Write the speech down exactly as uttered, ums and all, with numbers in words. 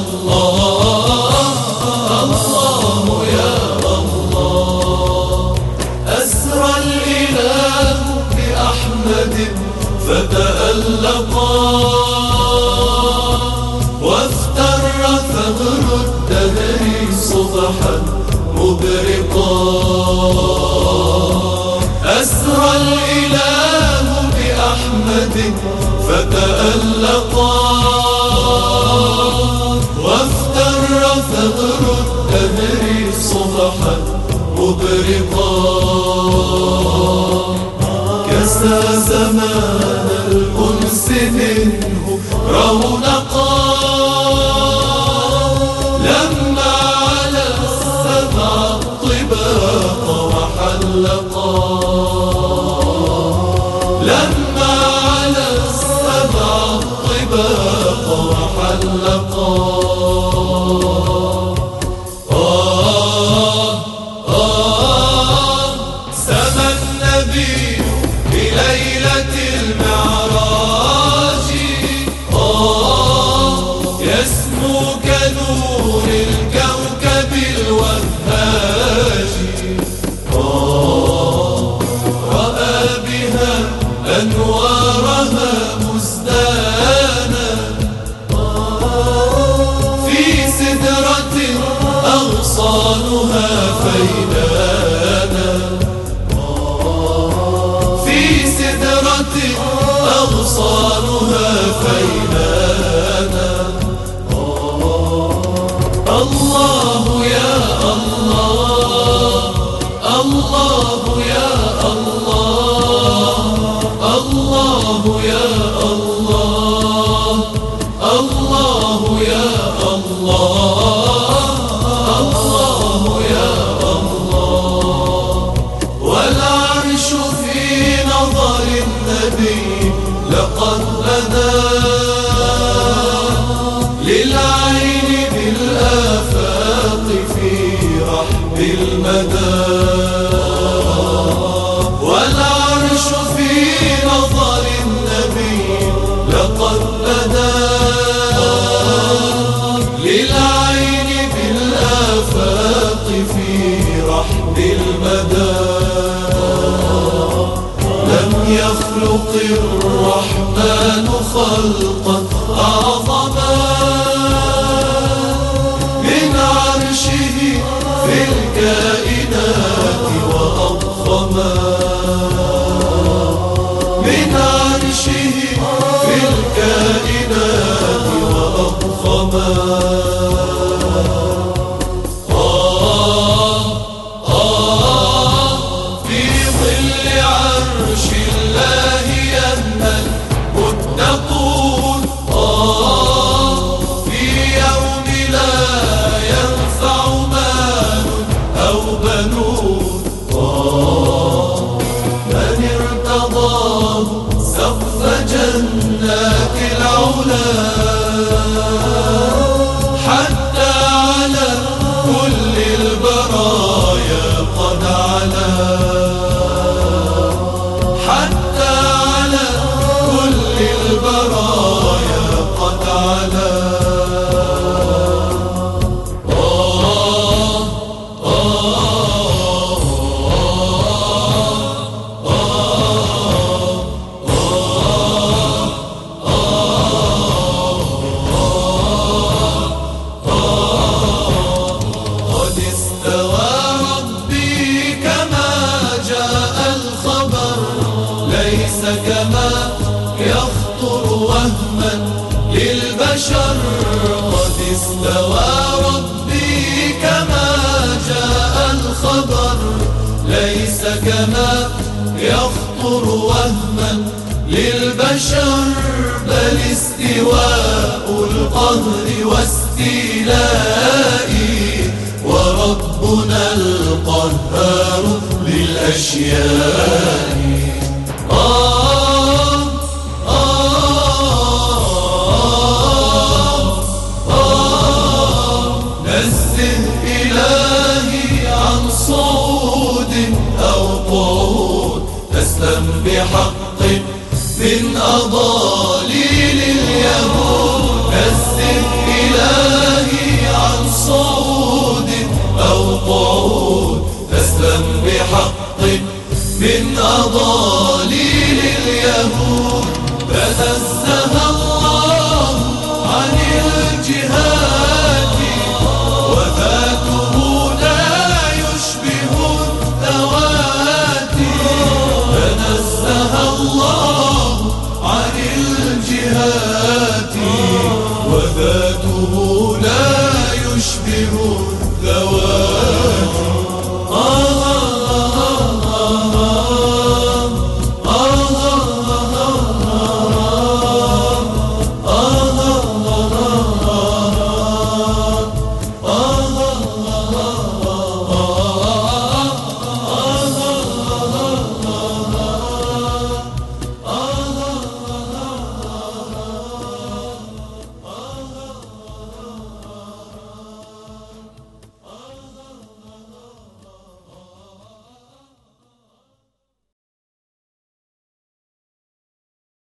الله الله يا الله. أسرى الإله بأحمد فتألقا وافتر ثغر الدهر صبحا مبرقا. أسرى الإله بأحمد فتألقا وافتر ثغر الدهر صبحا مبرقا. كسى زمان الأنس منه رونقا لما على السبع الطباق وحلقا. لما على السبع الطباق وحلقا. آه آه سما النبي بليلة المعراج آه يسمو كنور الكوكب الوهاج. آه رأى بها أنوارها مزدانا في سدرة أغصانها فيدانا. في سدرة أغصانها فيدانا. الله يا الله الله يا الله الله يا الله الله يا الله الله يا الله. والعرش في نظر النبي لقد بدا للعين بالآفاق في رحب المدى. والعرش في نظر النبي لقد بدا للعين بالآفاق في رحب المدى. لم يخلق الرحمن خلقا أعظما من عرشه في الكائنات وأضخما. من عرشه في الكائنات وأضخما. آه آه في ظل عرش الله يمنى المتقون. آه في يوم لا ينفع مال أو بنون. آه من ارتضاه سقف جنات العلا حتى على كل البرايا قد علا. حتى على كل البرايا قد علا. آه آه قد استوى ربي كما جاء الخبر ليس كما يخطر وهما للبشر. قد استوى ربي كما جاء الخبر ليس كما يخطر وهما للبشر. بل استواء القهر واستيلائي وربنا القهار للأشياء. آه آه آه نزه إلهي عن صعود أو قعود تسلم بحق من أضاليل اليهود. نزه إلهي أضاليل اليهود. تنزه الله عن الجهاد وذاته لا يشبه الذوات. تنزه الله عن الجهاد وذاته لا يشبه